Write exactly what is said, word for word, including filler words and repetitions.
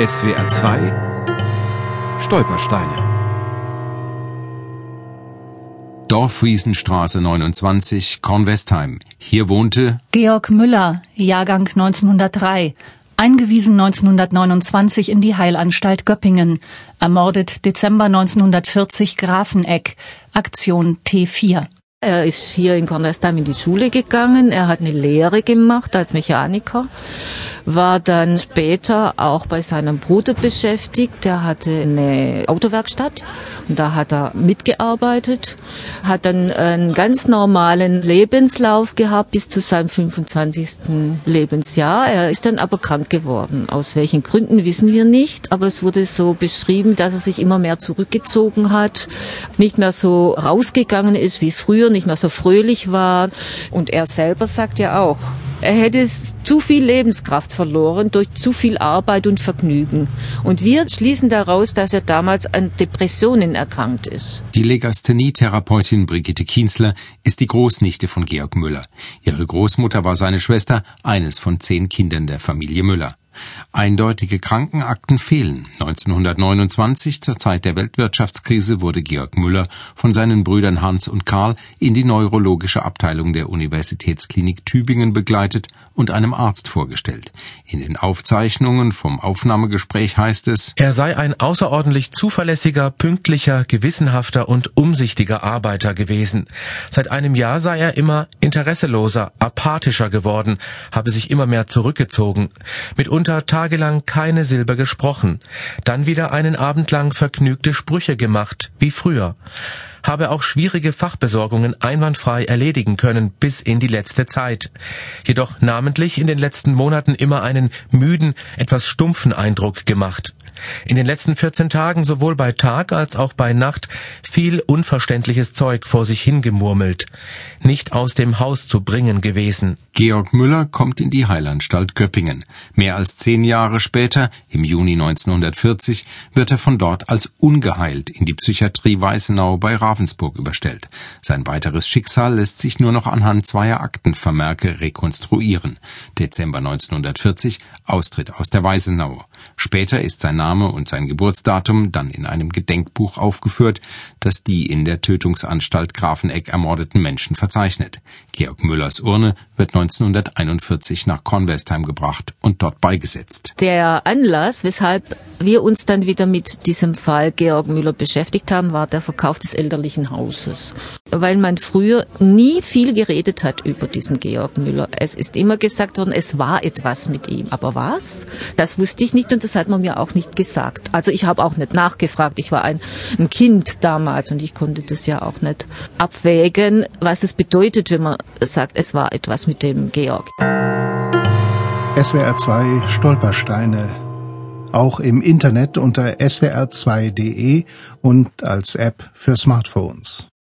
S W R zwei Stolpersteine. Dorfwiesenstraße neunundzwanzig, Kornwestheim. Hier wohnte Georg Müller, Jahrgang neunzehnhundertdrei, eingewiesen neunzehnhundertneunundzwanzig in die Heilanstalt Göppingen, ermordet Dezember neunzehnhundertvierzig Grafeneck, Aktion T vier. Er ist hier in Kornwestheim in die Schule gegangen, er hat eine Lehre gemacht als Mechaniker, war dann später auch bei seinem Bruder beschäftigt, der hatte eine Autowerkstatt und da hat er mitgearbeitet, hat dann einen ganz normalen Lebenslauf gehabt bis zu seinem fünfundzwanzigsten Lebensjahr. Er ist dann aber krank geworden. Aus welchen Gründen wissen wir nicht, aber es wurde so beschrieben, dass er sich immer mehr zurückgezogen hat, nicht mehr so rausgegangen ist wie früher, nicht mehr so fröhlich war. Und er selber sagt ja auch, er hätte zu viel Lebenskraft verloren durch zu viel Arbeit und Vergnügen. Und wir schließen daraus, dass er damals an Depressionen erkrankt ist. Die Legasthenie-Therapeutin Brigitte Kienzler ist die Großnichte von Georg Müller. Ihre Großmutter war seine Schwester, eines von zehn Kindern der Familie Müller. Eindeutige Krankenakten fehlen. neunzehnhundertneunundzwanzig, zur Zeit der Weltwirtschaftskrise, wurde Georg Müller von seinen Brüdern Hans und Karl in die neurologische Abteilung der Universitätsklinik Tübingen begleitet und einem Arzt vorgestellt. In den Aufzeichnungen vom Aufnahmegespräch heißt es: Er sei ein außerordentlich zuverlässiger, pünktlicher, gewissenhafter und umsichtiger Arbeiter gewesen. Seit einem Jahr sei er immer interesseloser, apathischer geworden, habe sich immer mehr zurückgezogen. Mitunter tagelang keine Silbe gesprochen, dann wieder einen Abend lang vergnügte Sprüche gemacht, wie früher. Habe auch schwierige Fachbesorgungen einwandfrei erledigen können bis in die letzte Zeit. Jedoch namentlich in den letzten Monaten immer einen müden, etwas stumpfen Eindruck gemacht. In den letzten vierzehn Tagen sowohl bei Tag als auch bei Nacht viel unverständliches Zeug vor sich hingemurmelt. Nicht aus dem Haus zu bringen gewesen. Georg Müller kommt in die Heilanstalt Göppingen. Mehr als zehn Jahre später, im Juni neunzehnhundertvierzig, wird er von dort als ungeheilt in die Psychiatrie Weißenau bei Ravensburg überstellt. Sein weiteres Schicksal lässt sich nur noch anhand zweier Aktenvermerke rekonstruieren. Dezember neunzehnhundertvierzig, Austritt aus der Weißenau. Später ist sein Name und sein Geburtsdatum dann in einem Gedenkbuch aufgeführt, das die in der Tötungsanstalt Grafeneck ermordeten Menschen verzeichnet. Georg Müllers Urne wird neunzehnhunderteinundvierzig nach Kornwestheim gebracht und dort beigesetzt. Der Anlass, weshalb wir uns dann wieder mit diesem Fall Georg Müller beschäftigt haben, war der Verkauf des elterlichen Hauses. Weil man früher nie viel geredet hat über diesen Georg Müller. Es ist immer gesagt worden, es war etwas mit ihm. Aber was? Das wusste ich nicht und das hat man mir auch nicht gesagt. Also ich habe auch nicht nachgefragt. Ich war ein, ein Kind damals und ich konnte das ja auch nicht abwägen, was es bedeutet, wenn man sagt, es war etwas mit dem Georg. S W R zwei Stolpersteine. Auch im Internet unter S W R zwei Punkt de und als App für Smartphones.